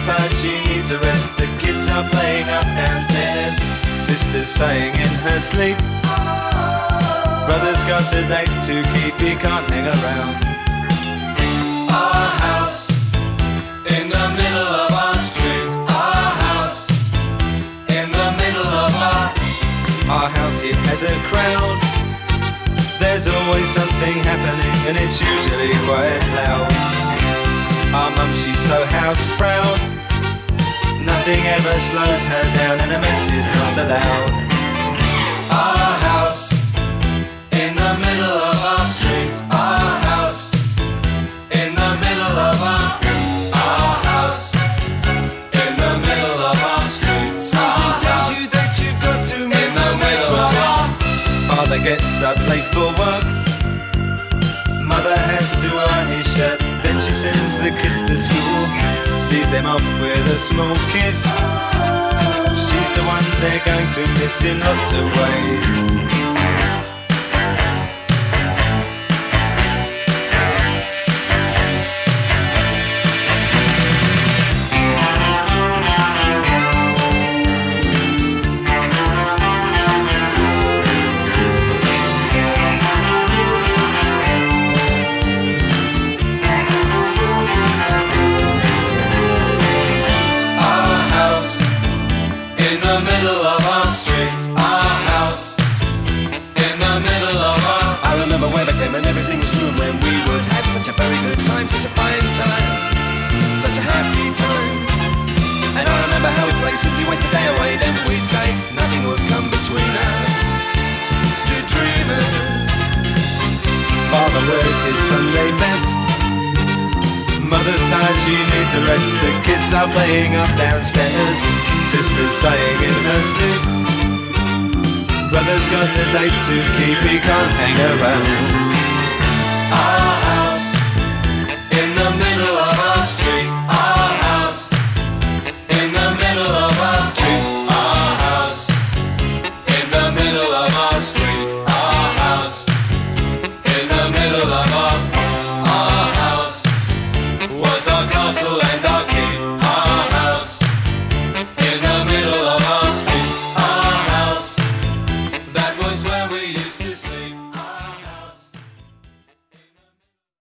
tired, she needs a rest. The kids are playing up downstairs. Sister's saying in her sleep, brother's got a date to keep, he can't hang around. Our house in the middle of our street. Our house in the middle of our house, it has a crowd. There's always something happening and it's usually quite loud. Our mum, she's so house proud. Nothing ever slows her down and a mess is not allowed. Our house in the middle of our street. Our house in the middle of our house in the middle of our street. Something tells you that you've got to in the middle of our. Father gets up late for work. Mother has to iron his shirt. Then she sends the kids to school, sees them off with a small kiss. She's the one they're going to miss in lots of ways. In the middle of our street, our house in the middle of our. I remember when I came and everything was room when we would have such a very good time, such a fine time, such a happy time. And I remember how we'd play, simply waste the day away. Then we'd say nothing would come between us, two dreamers. Father wears his Sunday best. Mother's tired, she needs a rest. The kids are playing up downstairs. Sister's saying in her sleep, brother's got a date to keep, he can't hang around. Our house in the middle of our street. Our house in the middle of our street. Our house in the middle of our street. Our house in the middle of our house was our castle and our